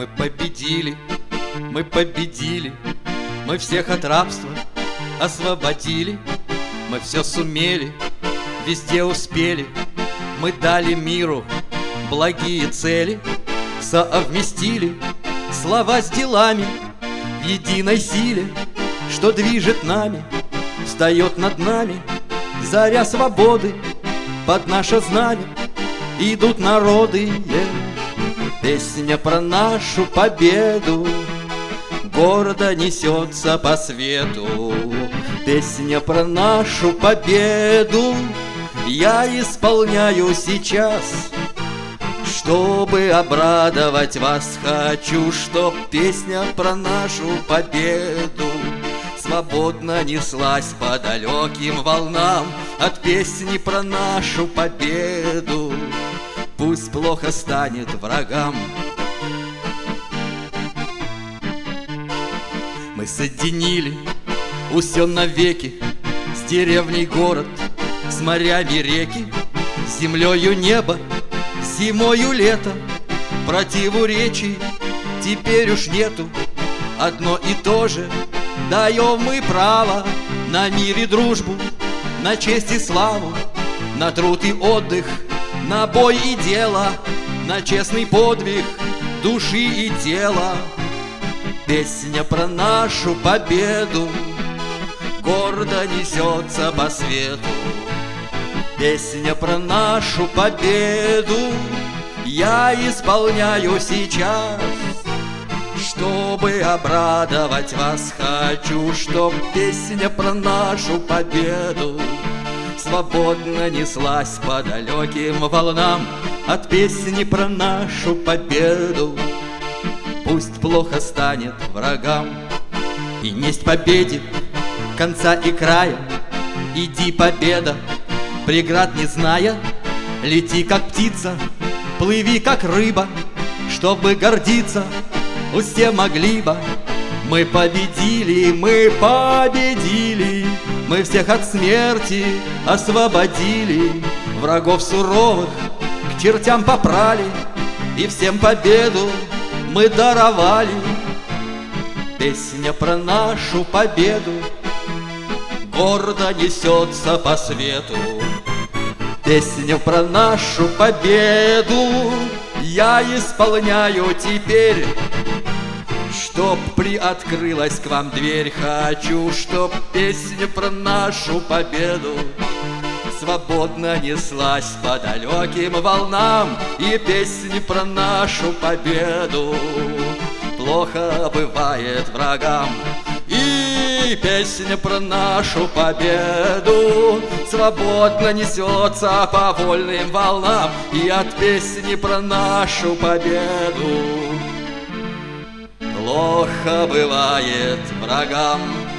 Мы победили, мы победили, мы всех от рабства освободили. Мы все сумели, везде успели, мы дали миру благие цели. Совместили слова с делами в единой силе, что движет нами, встает над нами заря свободы. Под наше знамя идут народы. Песня про нашу победу гордо несется по свету. Песня про нашу победу я исполняю сейчас, чтобы обрадовать вас. Хочу, чтоб песня про нашу победу свободно неслась по далеким волнам. От песни про нашу победу пусть плохо станет врагам. Мы соединили усё навеки, с деревней город, с морями реки, с землею небо, зимою лето. Противоречий теперь уж нету, одно и то же даем мы право на мир и дружбу, на честь и славу, на труд и отдых, на бой и дело, на честный подвиг души и тела. Песня про нашу победу гордо несется по свету. Песня про нашу победу я исполняю сейчас, чтобы обрадовать вас. Хочу, чтоб песня про нашу победу свободно неслась по далеким волнам. От песни про нашу победу пусть плохо станет врагам. И несть победе конца и края, иди, победа, преград не зная. Лети, как птица, плыви, как рыба, чтобы гордиться все могли бы. Мы победили, мы победили, мы всех от смерти освободили. Врагов суровых к чертям попрали, и всем победу мы даровали. Песня про нашу победу гордо несется по свету. Песню про нашу победу я исполняю теперь, чтоб приоткрылась к вам дверь. Хочу, чтоб песня про нашу победу свободно неслась по далеким волнам. И песни про нашу победу плохо бывает врагам. И песня про нашу победу свободно несется по вольным волнам. И от песни про нашу победу плохо бывает врагам.